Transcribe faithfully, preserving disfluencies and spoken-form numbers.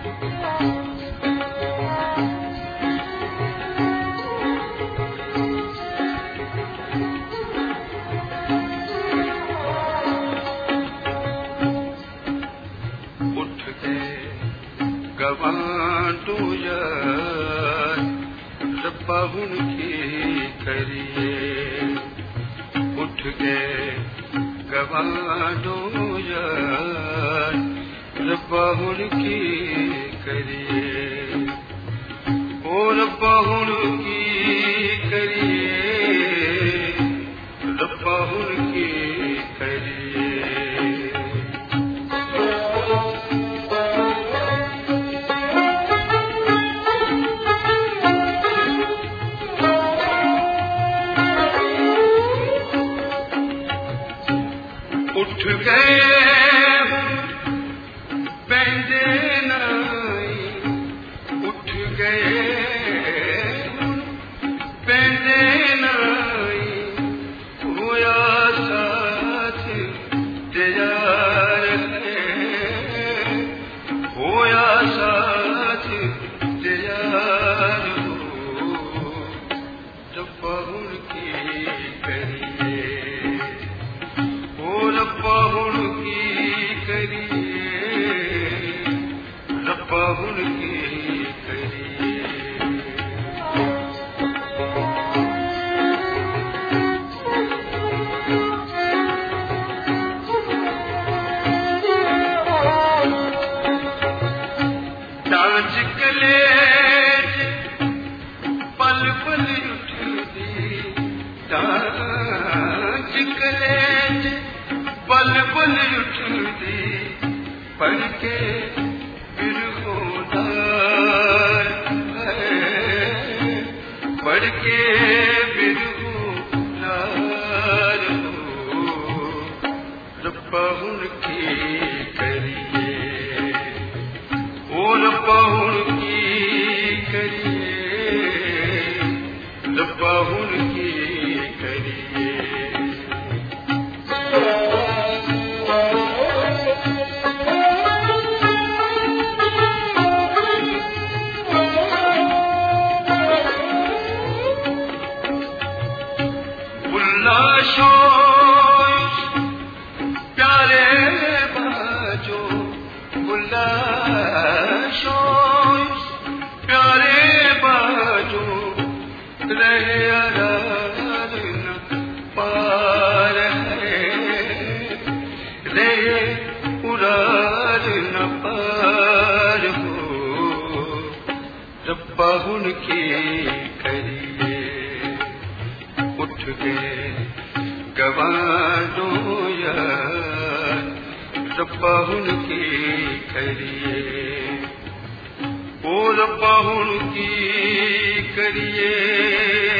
गवांडू यार रब्बा हुन की करिए उठ गए गवांडू यार रब्बा हुन की करिए ओ रब्बा हुन की करिए रब्बा हुन की करिए उठ गए बैंदे नाई उठ गए बैंदे नाई होया साथ तैयार है होया साथ तैयार हो रब्बा हुन की करिए रब्बा हुन की करिए रब्बा हुन की करिए डांच कलेज पल पल उठदी डांच कलेज पल पल उठदी पढ़ के फिर होदार पढ़ के फिर होदार हो रब्बा हुन की करिए ओ रब्बा हुन की करिए रब्बा हुन की करिए प्यारे बाजो बुल्ला शोश प्यारे बाजो रहे अरार न पार है रहे उरार न पार हो रब्बा हुन की करिए उठ गए गवांडू यार रब्बा हुन की करिए ओ रब्बा हुन की करिए